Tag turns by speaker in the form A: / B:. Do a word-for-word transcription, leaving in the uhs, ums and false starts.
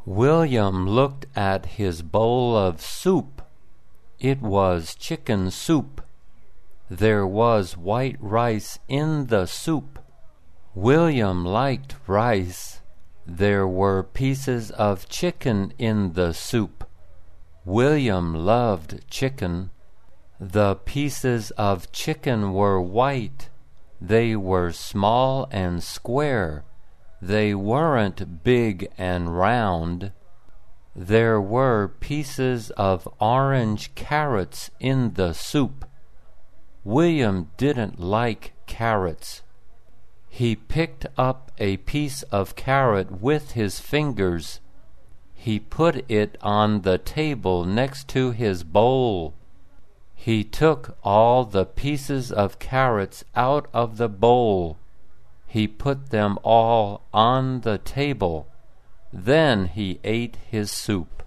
A: William looked at his bowl of soup. It was chicken soup. There was white rice in the soup. William liked rice. There were pieces of chicken in the soup. William loved chicken. The pieces of chicken were white. They were small and square. They weren't big and round. There were pieces of orange carrots in the soup. William didn't like carrots. He picked up a piece of carrot with his fingers. He put it on the table next to his bowl. He took all the pieces of carrots out of the bowl. He put them all on the table. Then he ate his soup.